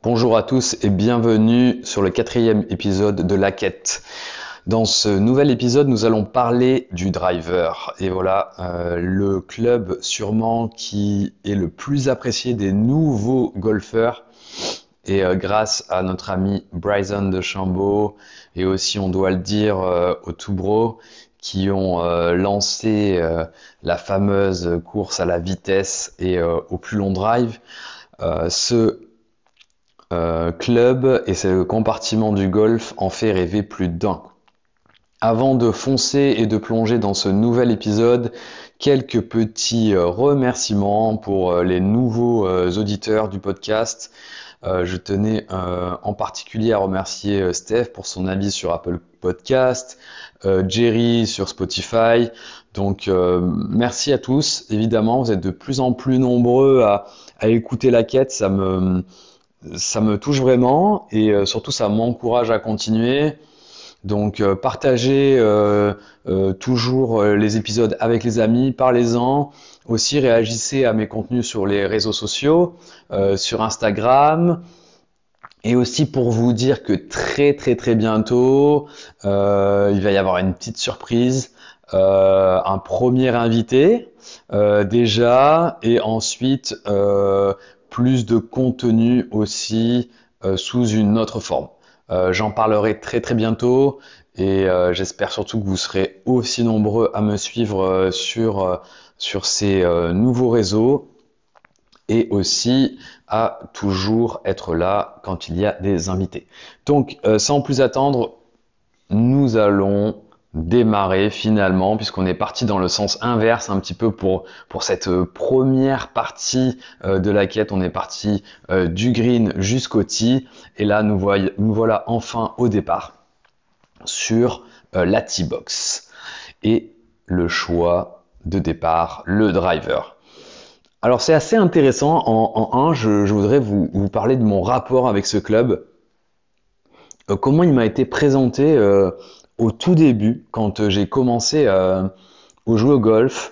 Bonjour à tous et bienvenue sur le 4e épisode de La Quête. Dans ce nouvel épisode, nous allons parler du driver. Et voilà, le club sûrement qui est le plus apprécié des nouveaux golfeurs. Et grâce à notre ami Bryson DeChambeau et aussi, on doit le dire, au Toubro, qui ont lancé la fameuse course à la vitesse et au plus long drive. Ce club et ce compartiment du golf en fait rêver plus d'un. Avant de foncer et de plonger dans ce nouvel épisode, quelques petits remerciements pour les nouveaux auditeurs du podcast. Je tenais en particulier à remercier Steph pour son avis sur Apple Podcast, Jerry sur Spotify. Donc merci à tous. Évidemment, vous êtes de plus en plus nombreux à écouter La Quête. Ça me touche vraiment et surtout ça m'encourage à continuer. Donc partagez toujours les épisodes avec les amis, parlez-en. Aussi réagissez à mes contenus sur les réseaux sociaux, sur Instagram. Et aussi pour vous dire que très bientôt, il va y avoir une petite surprise, un premier invité déjà, et ensuite plus de contenu aussi sous une autre forme. J'en parlerai très bientôt et j'espère surtout que vous serez aussi nombreux à me suivre sur ces nouveaux réseaux et aussi à toujours être là quand il y a des invités. Donc sans plus attendre, nous allons démarrer finalement, puisqu'on est parti dans le sens inverse un petit peu pour cette première partie de la quête. On est parti du green jusqu'au tee et là nous voilà enfin au départ sur la tee box et le choix de départ, le driver. Alors c'est assez intéressant. En je voudrais vous parler de mon rapport avec ce club. Comment il m'a été présenté au tout début, quand j'ai commencé à jouer au golf.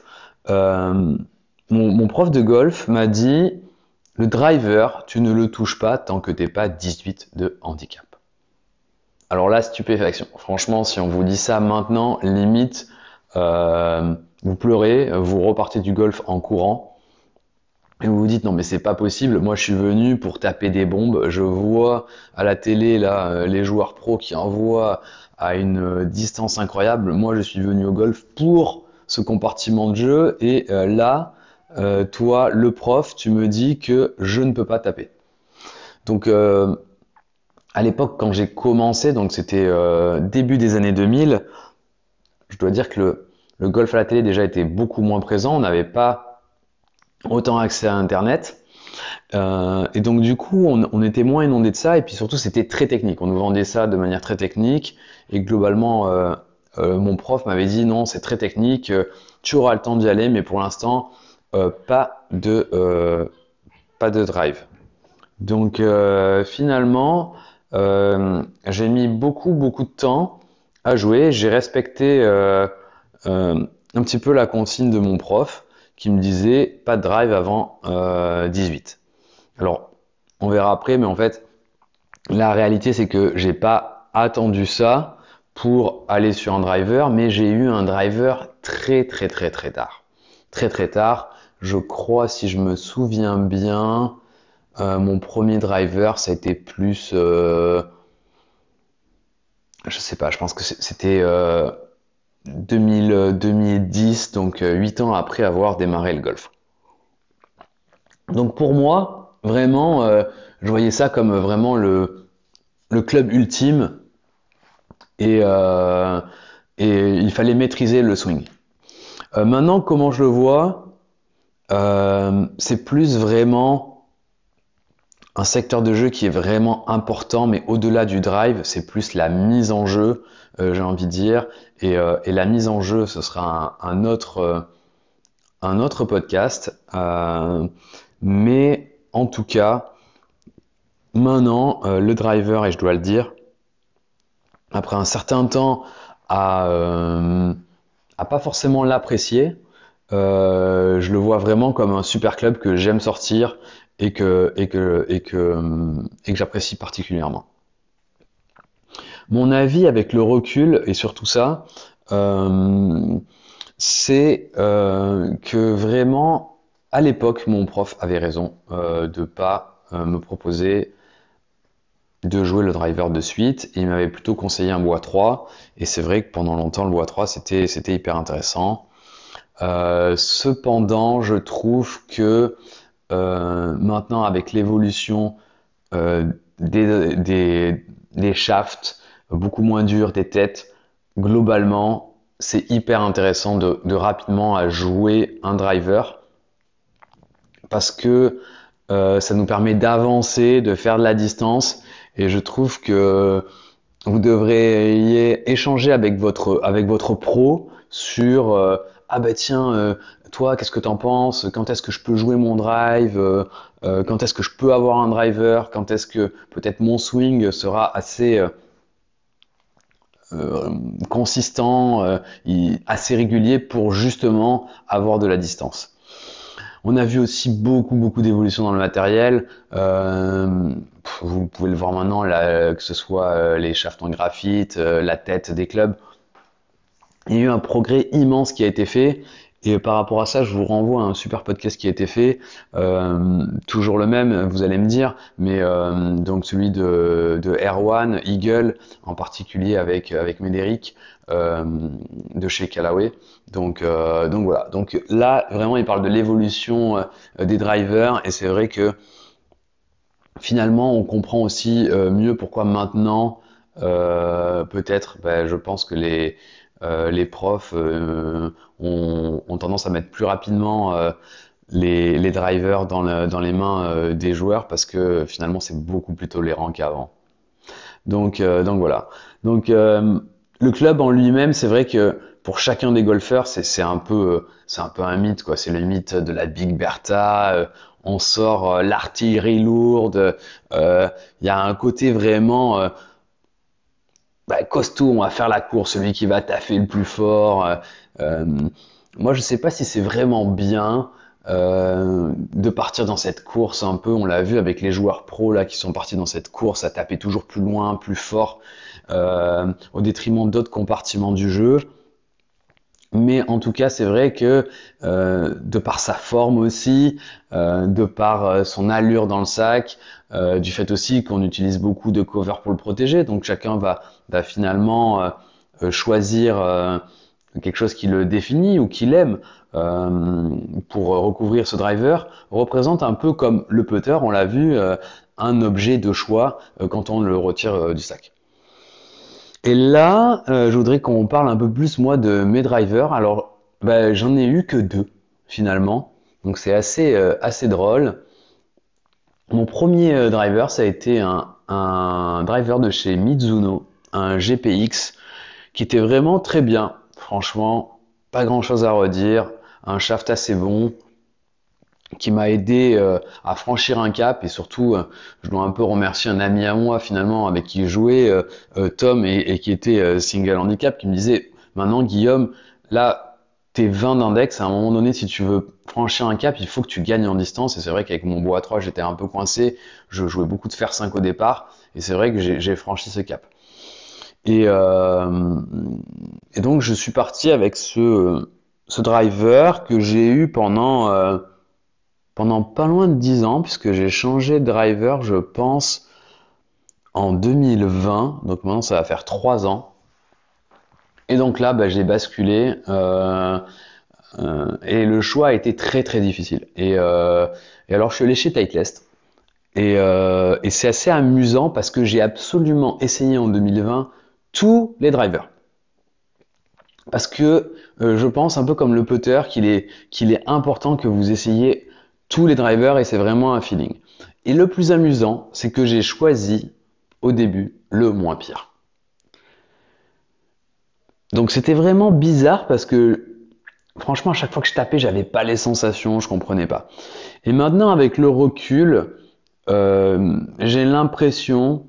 Mon prof de golf m'a dit « Le driver, tu ne le touches pas tant que t'es pas 18 de handicap. » Alors là, stupéfaction. Franchement, si on vous dit ça maintenant, limite, vous pleurez, vous repartez du golf en courant. Et vous vous dites non mais c'est pas possible, moi je suis venu pour taper des bombes, je vois à la télé là les joueurs pros qui envoient à une distance incroyable, moi je suis venu au golf pour ce compartiment de jeu et là toi le prof tu me dis que je ne peux pas taper. Donc à l'époque quand j'ai commencé, donc c'était début des années 2000, je dois dire que le golf à la télé déjà était beaucoup moins présent, on n'avait pas autant accès à Internet. Et donc du coup, on était moins inondé de ça, et puis surtout c'était très technique. On nous vendait ça de manière très technique, et globalement, mon prof m'avait dit non, c'est très technique, tu auras le temps d'y aller, mais pour l'instant, pas de drive. Donc finalement, j'ai mis beaucoup de temps à jouer. J'ai respecté un petit peu la consigne de mon prof, qui me disait pas de drive avant 18. Alors, on verra après, mais en fait, la réalité c'est que j'ai pas attendu ça pour aller sur un driver, mais j'ai eu un driver très tard. Très tard. Je crois, si je me souviens bien, mon premier driver, ça a été plus... je sais pas, je pense que c'était... 2010, donc 8 ans après avoir démarré le golf. Donc pour moi, vraiment, je voyais ça comme vraiment le club ultime et il fallait maîtriser le swing. Maintenant, comment je le vois, c'est plus vraiment un secteur de jeu qui est vraiment important, mais au-delà du drive, c'est plus la mise en jeu, j'ai envie de dire. Et la mise en jeu, ce sera un autre podcast. Mais en tout cas, maintenant, le driver, et je dois le dire, après un certain temps à pas forcément l'apprécier, je le vois vraiment comme un super club que j'aime sortir et que j'apprécie particulièrement. Mon avis avec le recul et sur tout ça, c'est que vraiment, à l'époque, mon prof avait raison de pas me proposer de jouer le driver de suite. Il m'avait plutôt conseillé un bois 3, et c'est vrai que pendant longtemps, le bois 3, c'était hyper intéressant. Cependant, je trouve que maintenant, avec l'évolution euh, des shafts, beaucoup moins durs, des têtes, globalement, c'est hyper intéressant de rapidement à jouer un driver parce que ça nous permet d'avancer, de faire de la distance, et je trouve que vous devriez échanger avec votre pro sur ah bah tiens, toi qu'est-ce que t'en penses, quand est-ce que je peux jouer mon drive, quand est-ce que je peux avoir un driver, quand est-ce que peut-être mon swing sera assez euh, consistant, assez régulier pour justement avoir de la distance. On a vu aussi beaucoup d'évolutions dans le matériel. Vous pouvez le voir maintenant, là, que ce soit les shafts en graphite, la tête des clubs. Il y a eu un progrès immense qui a été fait. Et par rapport à ça, je vous renvoie à un super podcast qui a été fait, toujours le même, vous allez me dire, mais donc celui de Erwan, Eagle, en particulier avec Médéric, de chez Callaway. Donc voilà. Donc là, vraiment, il parle de l'évolution des drivers, et c'est vrai que finalement, on comprend aussi mieux pourquoi maintenant, peut-être, ben, je pense que les profs ont tendance à mettre plus rapidement les drivers dans les mains des joueurs parce que finalement, c'est beaucoup plus tolérant qu'avant. Donc voilà. Donc le club en lui-même, c'est vrai que pour chacun des golfeurs, c'est un peu un mythe quoi. C'est le mythe de la Big Bertha. On sort l'artillerie lourde. Il y a un côté vraiment costaud. On va faire la course, celui qui va taffer le plus fort. Euh, Moi, je sais pas si c'est vraiment bien de partir dans cette course un peu. On l'a vu avec les joueurs pros là qui sont partis dans cette course à taper toujours plus loin, plus fort, au détriment d'autres compartiments du jeu. Mais en tout cas, c'est vrai que de par sa forme aussi, de par son allure dans le sac, du fait aussi qu'on utilise beaucoup de cover pour le protéger, donc chacun va finalement choisir quelque chose qui le définit ou qu'il aime pour recouvrir ce driver, représente un peu comme le putter, on l'a vu, un objet de choix quand on le retire du sac. Et là, je voudrais qu'on parle un peu plus, moi, de mes drivers. Alors, bah, j'en ai eu que deux, finalement. Donc, c'est assez drôle. Mon premier driver, ça a été un driver de chez Mizuno, un GPX, qui était vraiment très bien. Franchement, pas grand-chose à redire. Un shaft assez bon, qui m'a aidé à franchir un cap, et surtout je dois un peu remercier un ami à moi finalement avec qui je jouais, Tom, et qui était single handicap, qui me disait maintenant Guillaume, là t'es 20 d'index, à un moment donné si tu veux franchir un cap il faut que tu gagnes en distance. Et c'est vrai qu'avec mon bois 3 j'étais un peu coincé, je jouais beaucoup de fer 5 au départ, et c'est vrai que j'ai franchi ce cap. Et, euh, et donc je suis parti avec ce driver que j'ai eu pendant pas loin de 10 ans, puisque j'ai changé de driver, je pense, en 2020. Donc maintenant, ça va faire 3 ans. Et donc là, bah, j'ai basculé. Et le choix a été très difficile. Et alors, je suis allé chez Titleist. Et c'est assez amusant parce que j'ai absolument essayé en 2020 tous les drivers. Parce que je pense un peu comme le putter qu'il est important que vous essayiez tous les drivers, et c'est vraiment un feeling. Et le plus amusant, c'est que j'ai choisi au début le moins pire. Donc c'était vraiment bizarre parce que franchement à chaque fois que je tapais, j'avais pas les sensations, je comprenais pas. Et maintenant avec le recul, j'ai l'impression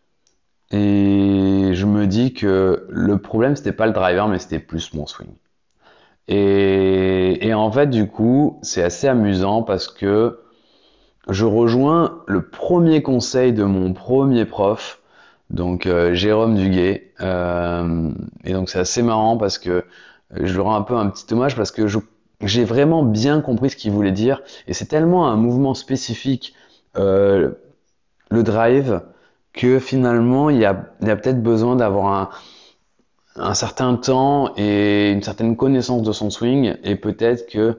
et je me dis que le problème c'était pas le driver mais c'était plus mon swing. Et en fait, du coup, c'est assez amusant parce que je rejoins le premier conseil de mon premier prof, donc Jérôme Duguay. Et donc c'est assez marrant parce que je lui rends un peu un petit hommage parce que j'ai vraiment bien compris ce qu'il voulait dire. Et c'est tellement un mouvement spécifique, euh, le drive, que finalement il y a peut-être besoin d'avoir un certain temps et une certaine connaissance de son swing. Et peut-être que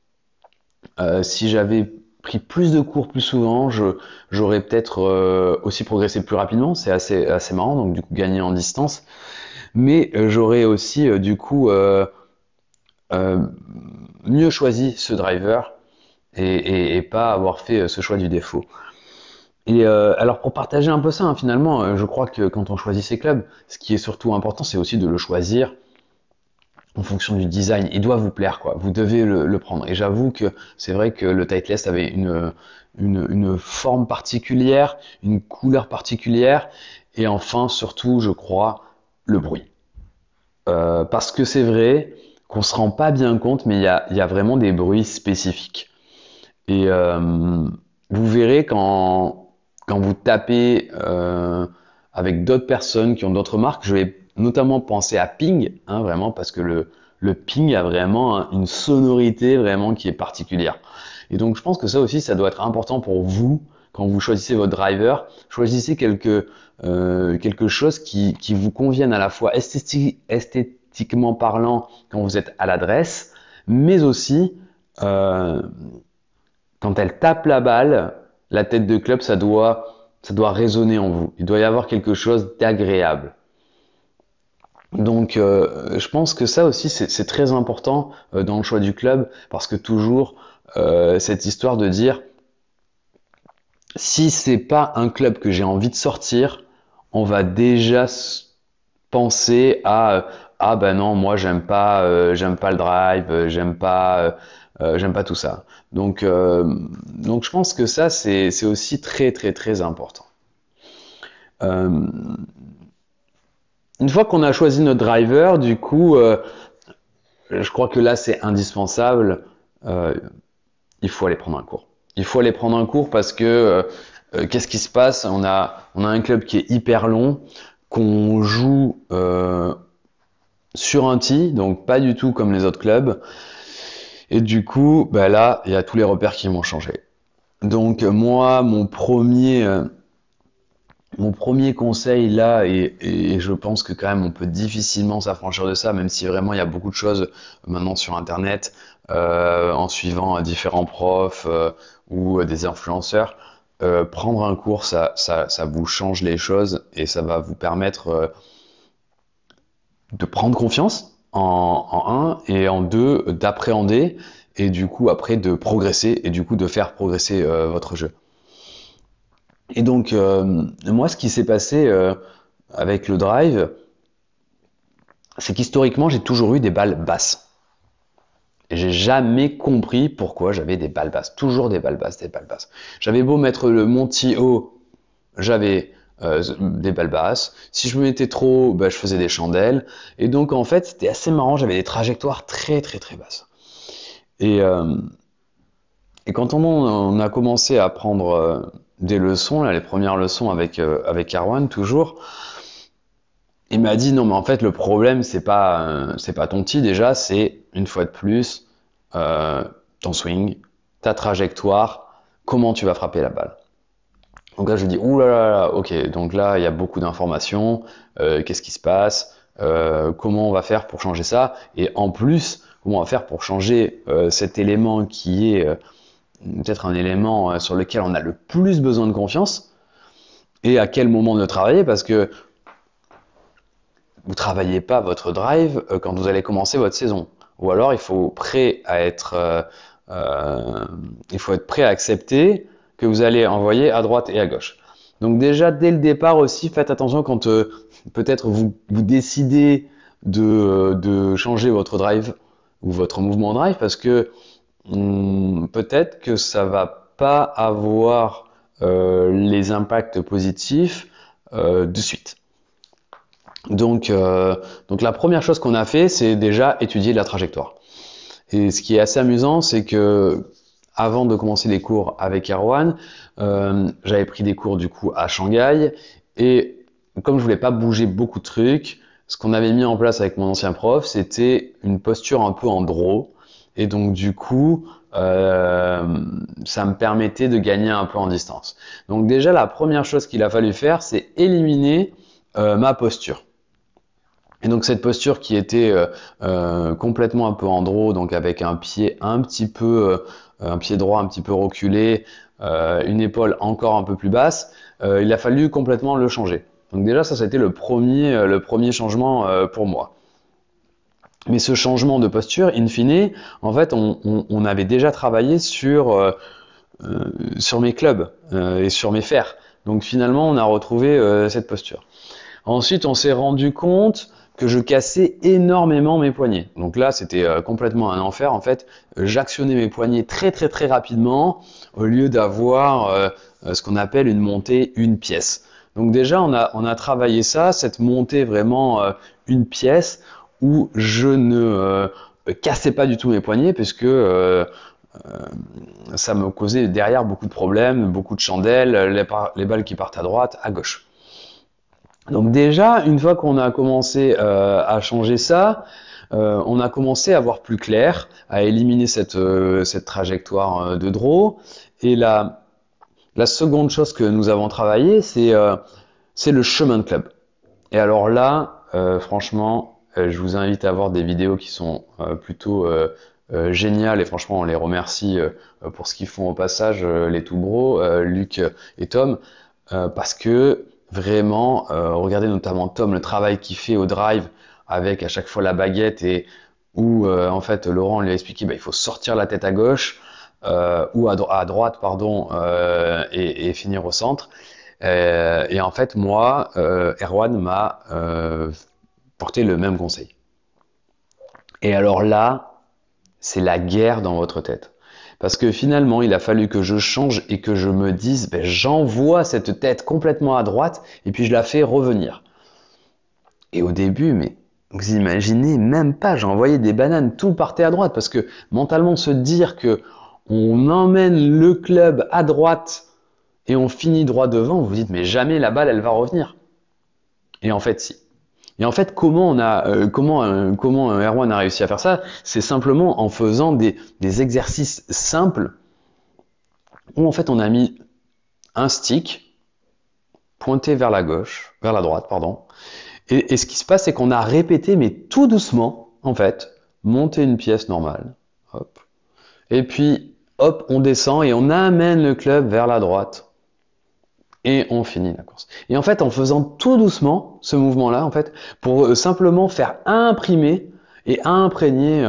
si j'avais pris plus de cours plus souvent, j'aurais peut-être aussi progressé plus rapidement. C'est assez marrant, donc du coup gagner en distance. Mais j'aurais aussi du coup euh, mieux choisi ce driver et pas avoir fait ce choix du défaut. Et alors pour partager un peu ça, hein, finalement, je crois que quand on choisit ses clubs, ce qui est surtout important, c'est aussi de le choisir en fonction du design. Il doit vous plaire, quoi. Vous devez le prendre. Et j'avoue que c'est vrai que le Titleist avait une forme particulière, une couleur particulière, et enfin, surtout, je crois, le bruit. Parce que c'est vrai qu'on se rend pas bien compte, mais il y a vraiment des bruits spécifiques. Et vous verrez quand vous tapez avec d'autres personnes qui ont d'autres marques, je vais notamment penser à Ping, hein, vraiment, parce que le Ping a vraiment une sonorité vraiment qui est particulière. Et donc je pense que ça aussi, ça doit être important pour vous quand vous choisissez votre driver. Choisissez quelque chose qui vous convienne à la fois esthétiquement parlant quand vous êtes à l'adresse, mais aussi euh, quand elle tape la balle, la tête de club, ça doit résonner en vous. Il doit y avoir quelque chose d'agréable. Donc, je pense que ça aussi, c'est très important dans le choix du club, parce que toujours cette histoire de dire, si c'est pas un club que j'ai envie de sortir, on va déjà penser à ah ben non, moi j'aime pas le drive, j'aime pas tout ça. Donc je pense que ça c'est aussi très important. Euh, une fois qu'on a choisi notre driver, du coup, je crois que là c'est indispensable. euh, il faut aller prendre un cours. Il faut aller prendre un cours parce que qu'est-ce qui se passe? On a un club qui est hyper long, qu'on joue sur un tee, donc pas du tout comme les autres clubs. Et du coup, bah là, il y a tous les repères qui vont changer. Donc moi, mon premier conseil là, et je pense que quand même on peut difficilement s'affranchir de ça, même si vraiment il y a beaucoup de choses maintenant sur Internet, en suivant différents profs ou des influenceurs, prendre un cours, ça vous change les choses et ça va vous permettre de prendre confiance en un et en deux d'appréhender et du coup après de progresser et du coup de faire progresser votre jeu. Et donc moi ce qui s'est passé avec le drive, c'est qu'historiquement j'ai toujours eu des balles basses. Et j'ai jamais compris pourquoi j'avais des balles basses, toujours des balles basses, des balles basses. J'avais beau mettre le monty haut, j'avais des balles basses. Si je me mettais trop haut, bah, je faisais des chandelles. Et donc en fait, c'était assez marrant. J'avais des trajectoires très basses. Et, euh, et quand on a commencé à prendre des leçons, là, les premières leçons avec Erwan toujours, il m'a dit non mais en fait le problème c'est pas ton tee déjà, c'est une fois de plus euh, ton swing, ta trajectoire, comment tu vas frapper la balle. Donc là, je dis, ouh là là, là, ok, donc là, il y a beaucoup d'informations, qu'est-ce qui se passe, comment on va faire pour changer ça, et en plus, comment on va faire pour changer cet élément qui est peut-être un élément sur lequel on a le plus besoin de confiance, et à quel moment de le travailler, parce que vous travaillez pas votre drive quand vous allez commencer votre saison. Ou alors il faut être prêt à accepter que vous allez envoyer à droite et à gauche. Donc déjà dès le départ aussi, faites attention quand peut-être vous décidez de changer votre drive ou votre mouvement drive parce que peut-être que ça va pas avoir les impacts positifs de suite. Donc la première chose qu'on a fait, c'est déjà étudier la trajectoire. Et ce qui est assez amusant, c'est que avant de commencer les cours avec Erwan, j'avais pris des cours du coup à Shanghai et comme je voulais pas bouger beaucoup de trucs, ce qu'on avait mis en place avec mon ancien prof, c'était une posture un peu en draw et donc du coup, ça me permettait de gagner un peu en distance. Donc déjà, la première chose qu'il a fallu faire, c'est éliminer ma posture. Et donc cette posture qui était complètement un peu en draw, donc avec un pied un petit peu, un pied droit un petit peu reculé, une épaule encore un peu plus basse, il a fallu complètement le changer. Donc déjà ça a été le premier changement pour moi. Mais ce changement de posture, in fine, en fait, on avait déjà travaillé sur mes clubs et sur mes fers. Donc finalement, on a retrouvé cette posture. Ensuite, on s'est rendu compte que je cassais énormément mes poignets. Donc là, c'était complètement un enfer. En fait, j'actionnais mes poignets très très très rapidement au lieu d'avoir ce qu'on appelle une montée une pièce. Donc déjà, on a travaillé ça, cette montée vraiment une pièce où je ne cassais pas du tout mes poignets puisque ça me causait derrière beaucoup de problèmes, beaucoup de chandelles, les balles qui partent à droite, à gauche. Donc déjà, une fois qu'on a commencé à changer ça, on a commencé à voir plus clair, à éliminer cette trajectoire de draw. Et la seconde chose que nous avons travaillé, c'est le chemin de club. Et alors là, franchement, je vous invite à voir des vidéos qui sont plutôt géniales et franchement, on les remercie pour ce qu'ils font au passage, les tout bros, Luc et Tom, parce que vraiment, regardez notamment Tom, le travail qu'il fait au drive avec à chaque fois la baguette et où en fait Laurent lui a expliqué il faut sortir la tête à gauche ou à droite pardon et finir au centre. Et en fait moi, Erwan m'a porté le même conseil. Et alors là, c'est la guerre dans votre tête. Parce que finalement, il a fallu que je change et que je me dise, j'envoie cette tête complètement à droite et puis je la fais revenir. Et au début, mais vous imaginez même pas, j'envoyais des bananes, tout partait à droite parce que mentalement se dire que on emmène le club à droite et on finit droit devant, vous vous dites mais jamais la balle elle va revenir. Et en fait si. Et en fait, comment Erwan a réussi à faire ça? C'est simplement en faisant des exercices simples où en fait on a mis un stick pointé vers la gauche, vers la droite, pardon. Et ce qui se passe, c'est qu'on a répété, mais tout doucement, en fait, monter une pièce normale, hop. Et puis, hop, on descend et on amène le club vers la droite. Et on finit la course. Et en fait, en faisant tout doucement ce mouvement-là, en fait, pour simplement faire imprimer et imprégner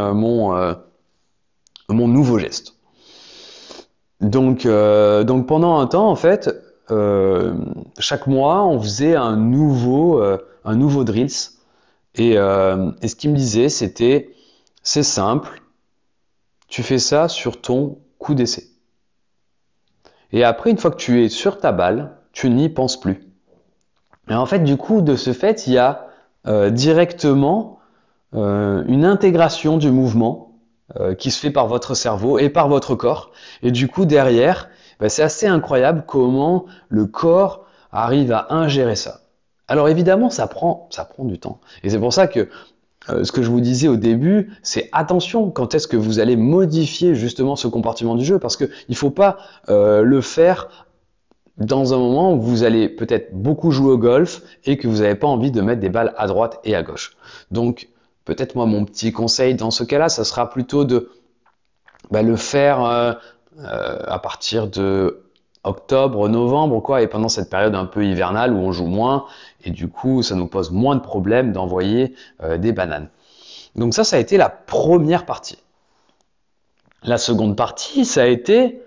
mon nouveau geste. Donc pendant un temps, en fait, chaque mois, on faisait un nouveau drills. Et ce qu'il me disait, c'est simple, tu fais ça sur ton coup d'essai. Et après, une fois que tu es sur ta balle, tu n'y penses plus. Et en fait, du coup, de ce fait, il y a directement une intégration du mouvement qui se fait par votre cerveau et par votre corps. Et du coup, derrière, c'est assez incroyable comment le corps arrive à ingérer ça. Alors évidemment, ça prend du temps. Et c'est pour ça que ce que je vous disais au début, c'est attention quand est-ce que vous allez modifier justement ce comportement du jeu, parce que il faut pas le faire dans un moment où vous allez peut-être beaucoup jouer au golf et que vous n'avez pas envie de mettre des balles à droite et à gauche. Donc peut-être moi mon petit conseil dans ce cas-là, ça sera plutôt de le faire à partir de octobre, novembre, quoi, et pendant cette période un peu hivernale où on joue moins, et du coup, ça nous pose moins de problèmes d'envoyer des bananes. Donc ça a été la première partie. La seconde partie, ça a été,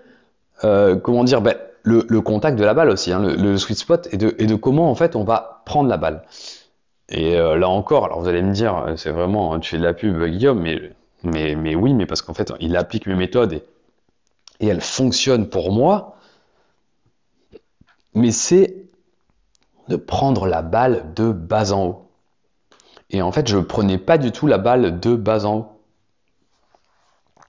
le contact de la balle aussi, hein, le sweet spot, et de comment, en fait, on va prendre la balle. Et là encore, alors vous allez me dire, c'est vraiment, tu fais de la pub, Guillaume, mais oui, mais parce qu'en fait, il applique mes méthodes et elles fonctionnent pour moi. Mais c'est de prendre la balle de bas en haut. Et en fait, je prenais pas du tout la balle de bas en haut.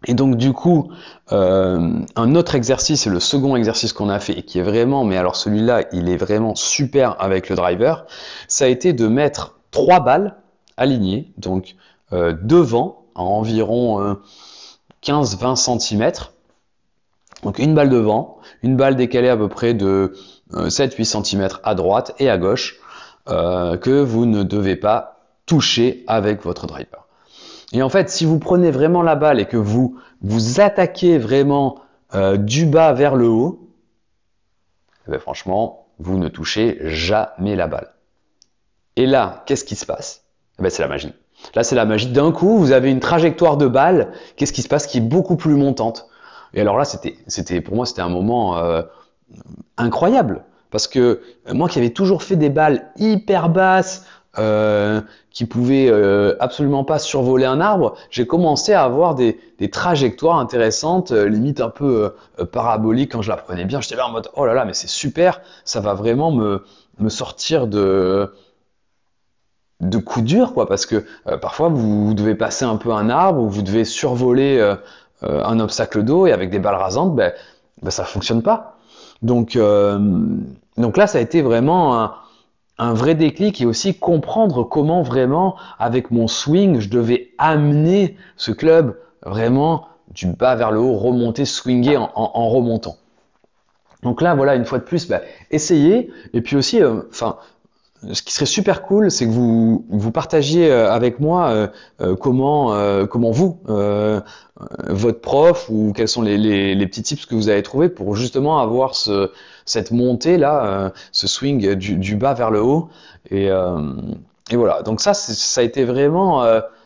Et donc du coup, un autre exercice, c'est le second exercice qu'on a fait et qui est vraiment, mais alors celui-là, il est vraiment super avec le driver, ça a été de mettre 3 balles alignées, donc devant, à environ 15-20 cm. Donc une balle devant, une balle décalée à peu près de 7-8 cm à droite et à gauche, que vous ne devez pas toucher avec votre driver. Et en fait, si vous prenez vraiment la balle et que vous attaquez vraiment du bas vers le haut, eh bien, franchement, vous ne touchez jamais la balle. Et là, qu'est-ce qui se passe? Eh bien, c'est la magie. Là, c'est la magie. D'un coup, vous avez une trajectoire de balle. Qu'est-ce qui se passe? Qui est beaucoup plus montante. Et alors là, pour moi, c'était un moment incroyable. Parce que moi qui avais toujours fait des balles hyper basses, qui pouvaient absolument pas survoler un arbre, j'ai commencé à avoir des trajectoires intéressantes, limite un peu paraboliques quand je la prenais bien. J'étais là en mode oh là là, mais c'est super, ça va vraiment me sortir de coups durs, quoi, parce que parfois vous devez passer un peu un arbre ou vous devez survoler un obstacle d'eau et avec des balles rasantes, ça fonctionne pas. Donc là, ça a été vraiment un vrai déclic et aussi comprendre comment vraiment, avec mon swing, je devais amener ce club vraiment du bas vers le haut, remonter, swinger en remontant. Donc là, voilà, une fois de plus, essayez. Et puis aussi, ce qui serait super cool, c'est que vous partagiez avec moi comment vous, votre prof, ou quels sont les petits tips que vous avez trouvés pour justement avoir cette montée là, ce swing du bas vers le haut. Et, et voilà. Donc ça a été vraiment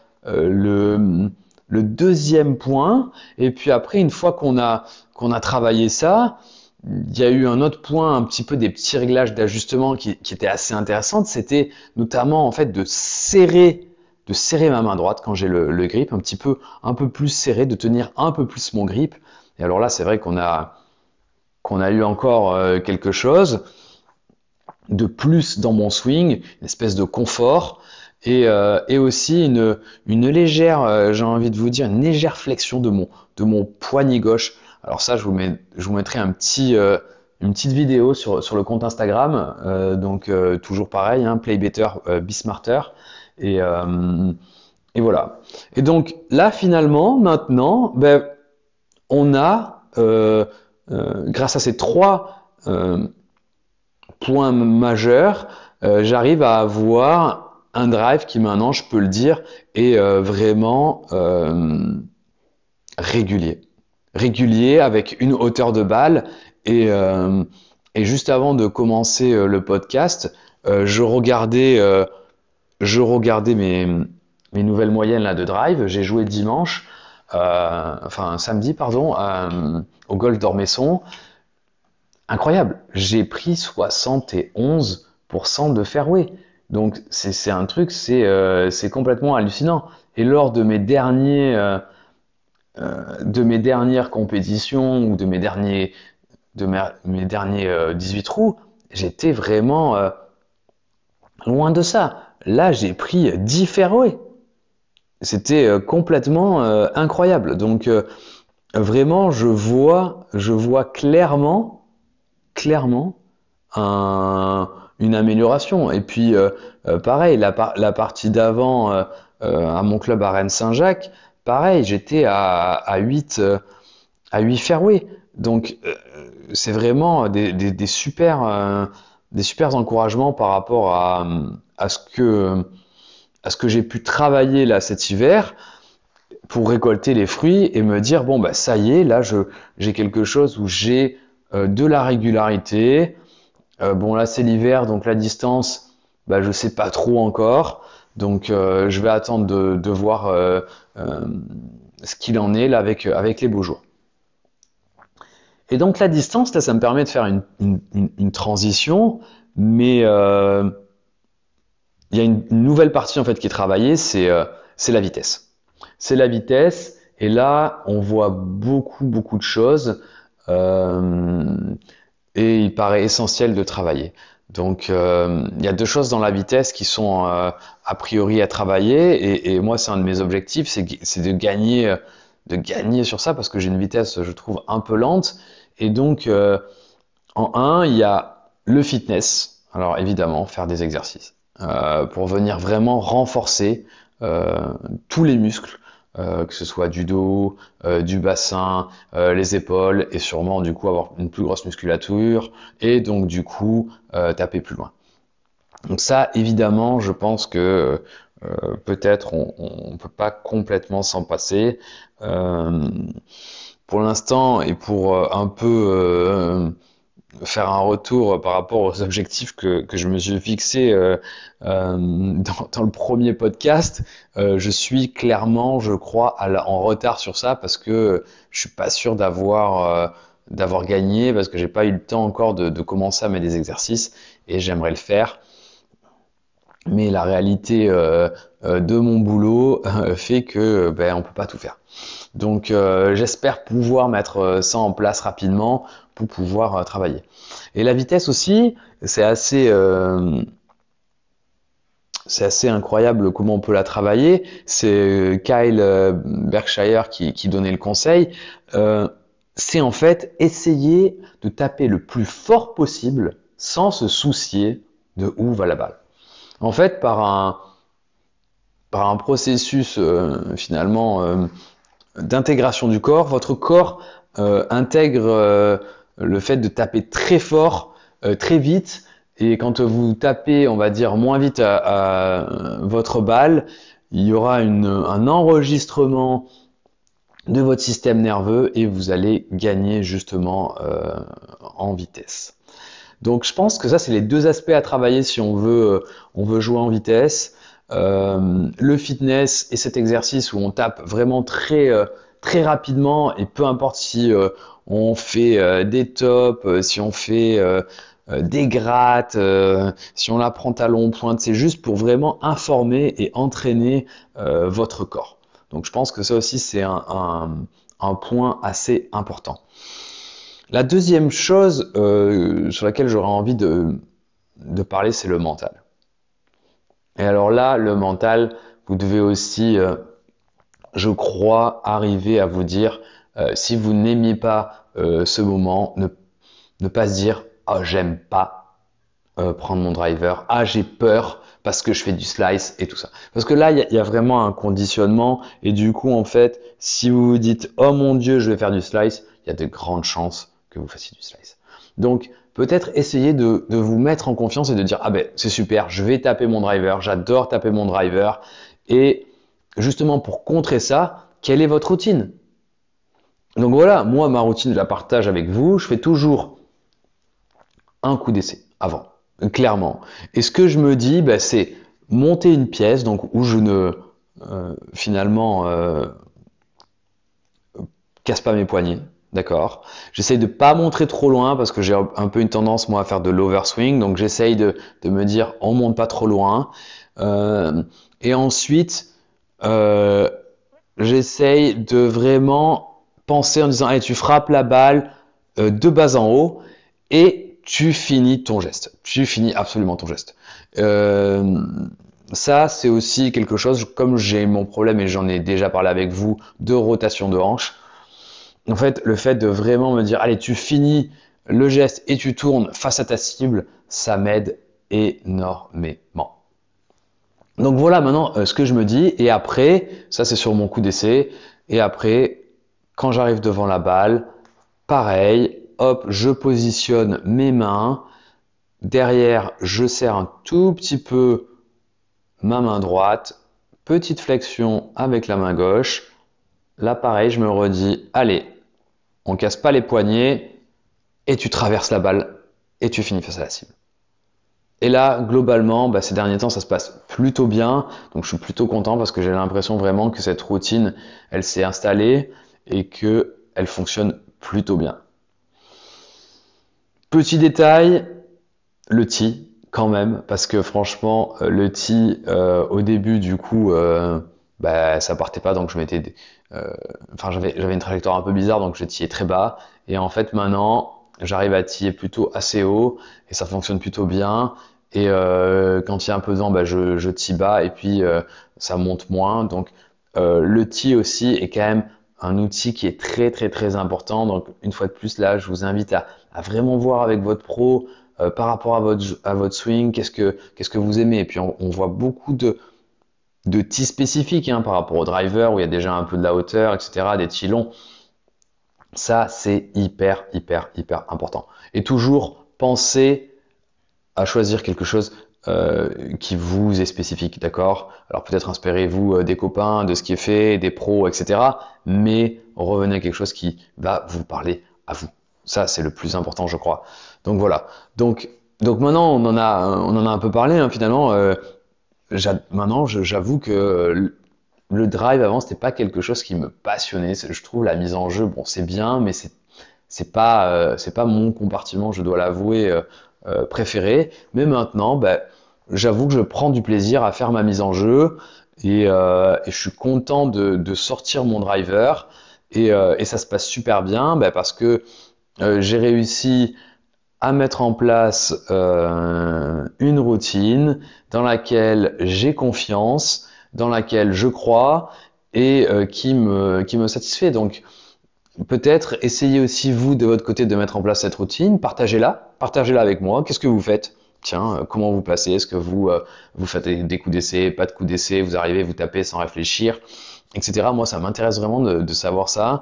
le deuxième point. Et puis après, une fois qu'on a travaillé ça, il y a eu un autre point, un petit peu des petits réglages d'ajustement qui étaient assez intéressantes. C'était notamment en fait de serrer ma main droite quand j'ai le grip, un peu plus serré, de tenir un peu plus mon grip. Et alors là, c'est vrai qu'on a eu encore quelque chose de plus dans mon swing, une espèce de confort et aussi une légère, j'ai envie de vous dire, une légère flexion de mon poignet gauche. Alors ça, je vous mettrai une petite vidéo sur le compte Instagram. Donc toujours pareil, hein, Play Better, Be Smarter. Et voilà. Et donc là, finalement, maintenant, on a, grâce à ces 3 points majeurs, j'arrive à avoir un drive qui maintenant, je peux le dire, est vraiment régulier avec une hauteur de balle et juste avant de commencer le podcast, je regardais mes nouvelles moyennes là de drive. J'ai joué dimanche, samedi pardon, au golf d'Ormesson. Incroyable, j'ai pris 71% de fairway. Donc c'est un truc, c'est complètement hallucinant. Et lors de mes dernières compétitions ou de mes derniers 18 trous, j'étais vraiment loin de ça. Là, j'ai pris 10 fairways. C'était complètement incroyable. Donc vraiment, je vois clairement une amélioration. Et puis pareil, la partie d'avant à mon club à Rennes-Saint-Jacques, pareil, j'étais à 8 fairways. Donc c'est vraiment des super encouragements par rapport à ce que j'ai pu travailler là cet hiver pour récolter les fruits et me dire bon ça y est, là j'ai quelque chose où j'ai de la régularité. Bon là c'est l'hiver, donc la distance, je sais pas trop encore. Donc je vais attendre de voir ce qu'il en est là avec les beaux jours. Et donc la distance, là, ça me permet de faire une transition, mais il y a une nouvelle partie en fait qui est travaillée, c'est la vitesse. C'est la vitesse, et là on voit beaucoup de choses, et il paraît essentiel de travailler. Donc il y a 2 choses dans la vitesse qui sont a priori à travailler, et moi c'est un de mes objectifs, c'est de gagner gagner sur ça parce que j'ai une vitesse, je trouve, un peu lente. Et donc, en un, il y a le fitness. Alors évidemment, faire des exercices pour venir vraiment renforcer tous les muscles, que ce soit du dos, du bassin, les épaules, et sûrement du coup avoir une plus grosse musculature, et donc du coup taper plus loin. Donc ça, évidemment, je pense que peut-être on peut pas complètement s'en passer. Euh, pour l'instant, et pour un peu faire un retour par rapport aux objectifs que je me suis fixé dans le premier podcast, je suis clairement, je crois, en retard sur ça parce que je suis pas sûr d'avoir gagné parce que j'ai pas eu le temps encore de commencer à mettre des exercices et j'aimerais le faire. Mais la réalité de mon boulot fait que ben, on peut pas tout faire. Donc j'espère pouvoir mettre ça en place rapidement pour pouvoir travailler. Et la vitesse aussi, c'est assez incroyable comment on peut la travailler. C'est Kyle Berkshire qui donnait le conseil. C'est en fait essayer de taper le plus fort possible sans se soucier de où va la balle. En fait, par un processus finalement d'intégration du corps, votre corps intègre le fait de taper très fort, très vite, et quand vous tapez, on va dire, moins vite à votre balle, il y aura un enregistrement de votre système nerveux et vous allez gagner justement en vitesse. Donc je pense que ça, c'est les deux aspects à travailler si on veut jouer en vitesse. Le fitness et cet exercice où on tape vraiment très rapidement et peu importe si on fait des tops, si on fait des grattes, si on la prend talon pointe, c'est juste pour vraiment informer et entraîner votre corps. Donc je pense que ça aussi c'est un point assez important. La deuxième chose sur laquelle j'aurais envie de parler, c'est le mental. Et alors là, le mental, vous devez aussi, je crois, arriver à vous dire, si vous n'aimiez pas ce moment, ne pas se dire, ah, j'aime pas prendre mon driver, ah, j'ai peur parce que je fais du slice et tout ça. Parce que là, il y a vraiment un conditionnement et du coup, en fait, si vous vous dites, oh mon Dieu, je vais faire du slice, il y a de grandes chances que vous fassiez du slice. Donc, peut-être essayer de vous mettre en confiance et de dire, ah ben, c'est super, je vais taper mon driver, j'adore taper mon driver. Et justement, pour contrer ça, quelle est votre routine? Donc voilà, moi, ma routine, je la partage avec vous. Je fais toujours un coup d'essai avant, clairement. Et ce que je me dis, bah, c'est monter une pièce, donc où je ne finalement casse pas mes poignets, d'accord. J'essaye de pas montrer trop loin parce que j'ai un peu une tendance moi à faire de l'overswing, donc j'essaye de me dire on monte pas trop loin. Et ensuite, euh, j'essaye de vraiment penser en disant allez, tu frappes la balle de bas en haut et tu finis ton geste. Tu finis absolument ton geste. Ça, c'est aussi quelque chose, comme j'ai mon problème et j'en ai déjà parlé avec vous, de rotation de hanche. En fait, le fait de vraiment me dire, allez, tu finis le geste et tu tournes face à ta cible, ça m'aide énormément. Donc voilà maintenant ce que je me dis. Et après, ça c'est sur mon coup d'essai. Et après, quand j'arrive devant la balle, pareil, hop, je positionne mes mains. Derrière, je serre un tout petit peu ma main droite. Petite flexion avec la main gauche. Là, pareil, je me redis, allez, on casse pas les poignets et tu traverses la balle et tu finis face à la cible. Et là, globalement, ces derniers temps, ça se passe plutôt bien. Donc, je suis plutôt content parce que j'ai l'impression vraiment que cette routine, elle s'est installée et que elle fonctionne plutôt bien. Petit détail, le tee quand même, parce que franchement, le tee au début, du coup, ça partait pas, donc je m'étais, j'avais une trajectoire un peu bizarre, donc je tillais très bas. Et en fait, maintenant, j'arrive à tiller plutôt assez haut et ça fonctionne plutôt bien. Et quand il y a un peu de vent, je tille bas et puis ça monte moins. Donc le tee aussi est quand même un outil qui est très très très important. Donc une fois de plus là, je vous invite à vraiment voir avec votre pro par rapport à votre swing, qu'est-ce que vous aimez. Et puis on voit beaucoup de tees spécifiques par rapport au driver où il y a déjà un peu de la hauteur, etc., des tees longs. Ça, c'est hyper hyper hyper important. Et toujours pensez à choisir quelque chose qui vous est spécifique, d'accord? Alors peut-être inspirez-vous des copains, de ce qui est fait, des pros, etc. Mais revenez à quelque chose qui va vous parler à vous. Ça, c'est le plus important, je crois. Donc voilà. Donc maintenant, on en a un peu parlé, finalement. Maintenant, j'avoue que le drive avant, c'était pas quelque chose qui me passionnait. Je trouve la mise en jeu, bon, c'est bien, mais c'est pas mon compartiment, je dois l'avouer, préféré. Mais maintenant, j'avoue que je prends du plaisir à faire ma mise en jeu et je suis content de sortir mon driver et ça se passe super bien parce que j'ai réussi à mettre en place une routine dans laquelle j'ai confiance, dans laquelle je crois et qui me satisfait. Donc peut-être essayez aussi vous de votre côté de mettre en place cette routine, partagez-la avec moi. Qu'est-ce que vous faites? Tiens, comment vous placez? Est-ce que vous faites des coups d'essai, pas de coups d'essai, vous arrivez, vous tapez sans réfléchir, etc. Moi, ça m'intéresse vraiment de savoir ça.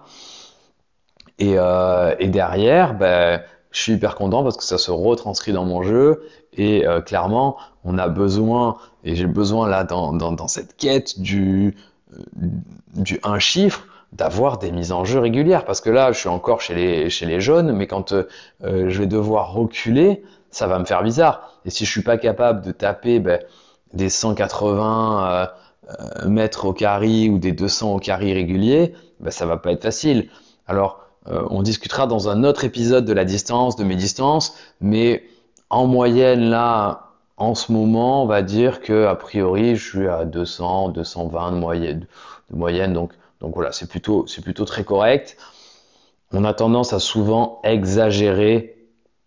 Et derrière, je suis hyper content parce que ça se retranscrit dans mon jeu et clairement, on a besoin, et j'ai besoin là dans cette quête du un chiffre, d'avoir des mises en jeu régulières parce que là, je suis encore chez les jaunes, mais quand je vais devoir reculer, ça va me faire bizarre. Et si je suis pas capable de taper des 180 mètres au carry ou des 200 au carry réguliers, ça va pas être facile. Alors, on discutera dans un autre épisode de la distance, de mes distances, mais en moyenne, là, en ce moment, on va dire que a priori, je suis à 200, 220 de moyenne, donc voilà, c'est plutôt très correct. On a tendance à souvent exagérer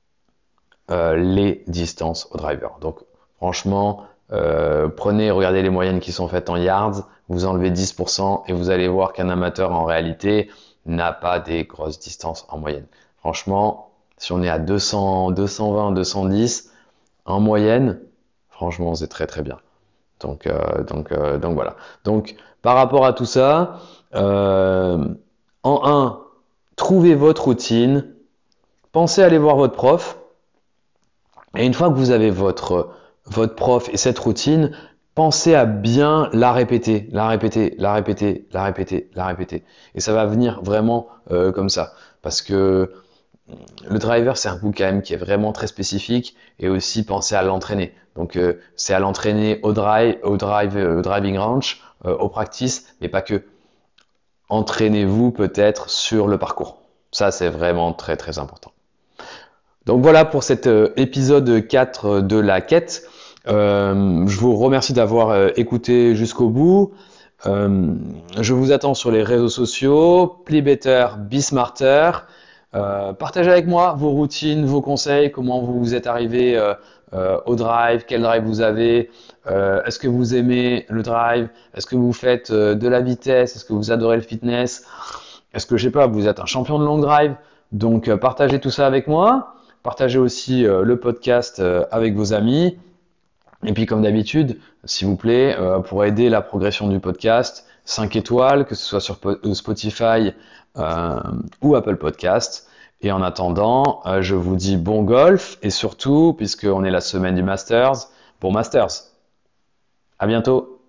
les distances au driver. Donc franchement, regardez les moyennes qui sont faites en yards, vous enlevez 10% et vous allez voir qu'un amateur en réalité n'a pas des grosses distances en moyenne. Franchement, si on est à 200, 220, 210 en moyenne, franchement, c'est très très bien. Donc voilà. Donc par rapport à tout ça, en un, trouvez votre routine, pensez à aller voir votre prof, et une fois que vous avez votre prof et cette routine, pensez à bien la répéter, la répéter, la répéter, la répéter, la répéter. Et ça va venir vraiment comme ça. Parce que le driver, c'est un coup quand même qui est vraiment très spécifique et aussi pensez à l'entraîner. Donc c'est à l'entraîner au driving range, au practice, mais pas que. Entraînez-vous peut-être sur le parcours. Ça, c'est vraiment très très important. Donc voilà pour cet épisode 4 de la quête. Je vous remercie d'avoir écouté jusqu'au bout. Je vous attends sur les réseaux sociaux, Play Better, Be Smarter. Partagez avec moi vos routines, vos conseils, comment vous êtes arrivé au drive, quel drive vous avez, est-ce que vous aimez le drive, est-ce que vous faites de la vitesse, est-ce que vous adorez le fitness, est-ce que je sais pas, vous êtes un champion de long drive, donc partagez tout ça avec moi, partagez aussi le podcast avec vos amis, et puis comme d'habitude, s'il vous plaît, pour aider la progression du podcast, 5 étoiles, que ce soit sur Spotify ou Apple Podcast. Et en attendant, je vous dis bon golf et surtout, puisqu'on est la semaine du Masters, bon Masters. À bientôt.